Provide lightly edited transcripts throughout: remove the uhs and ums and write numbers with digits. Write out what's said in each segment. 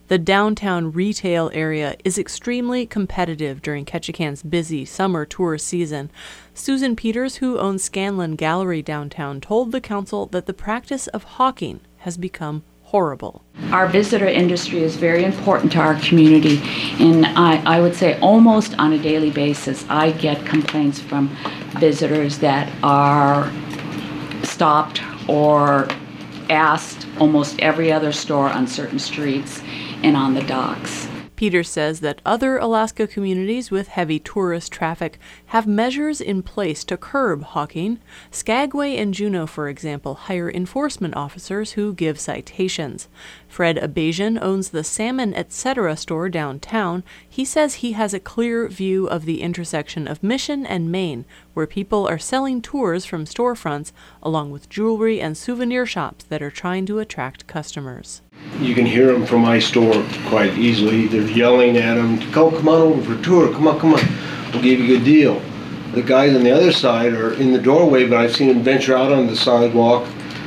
The downtown retail area is extremely competitive during Ketchikan's busy summer tourist season. Susan Peters, who owns Scanlon Gallery downtown, told the council that the practice of hawking has become horrible. Our visitor industry is very important to our community, and I would say almost on a daily basis I get complaints from visitors that are stopped or asked almost every other store on certain streets and on the docks. Peters says that other Alaska communities with heavy tourist traffic have measures in place to curb hawking. Skagway and Juneau, for example, hire enforcement officers who give citations. Fred Abazian owns the Salmon Etc. store downtown. He says he has a clear view of the intersection of Mission and Main, where people are selling tours from storefronts, along with jewelry and souvenir shops that are trying to attract customers. You can hear them from my store quite easily. They're yelling at them, come on over for a tour, come on, we'll give you a good deal. The guys on the other side are in the doorway, but I've seen them venture out on the sidewalk,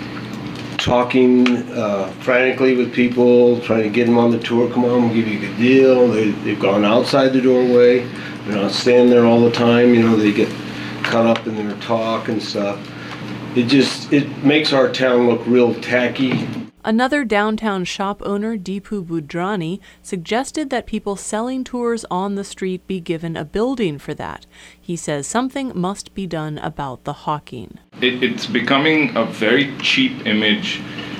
talking frantically with people, trying to get them on the tour, come on, we'll give you a good deal. They've gone outside the doorway, they're not standing there all the time, they get caught up in their talk and stuff. It makes our town look real tacky. Another downtown shop owner, Deepu Budrani, suggested that people selling tours on the street be given a building for that. He says something must be done about the hawking. It's becoming a very cheap image.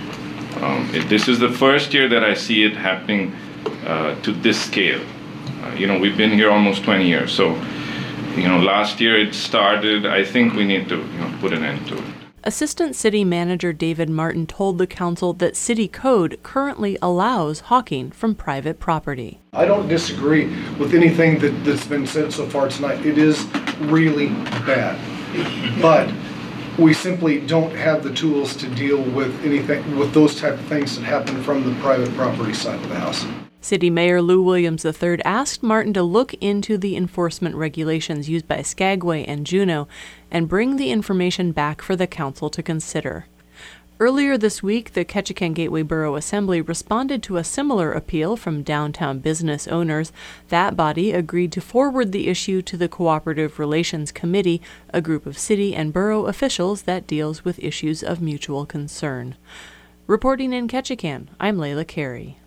This is the first year that I see it happening to this scale. We've been here almost 20 years, so last year it started. I think we need to put an end to it. Assistant City Manager David Martin told the council that city code currently allows hawking from private property. I don't disagree with anything that's been said so far tonight. It is really bad. But we simply don't have the tools to deal with with those type of things that happen from the private property side of the house. City Mayor Lou Williams III asked Martin to look into the enforcement regulations used by Skagway and Juneau and bring the information back for the council to consider. Earlier this week, the Ketchikan Gateway Borough Assembly responded to a similar appeal from downtown business owners. That body agreed to forward the issue to the Cooperative Relations Committee, a group of city and borough officials that deals with issues of mutual concern. Reporting in Ketchikan, I'm Layla Carey.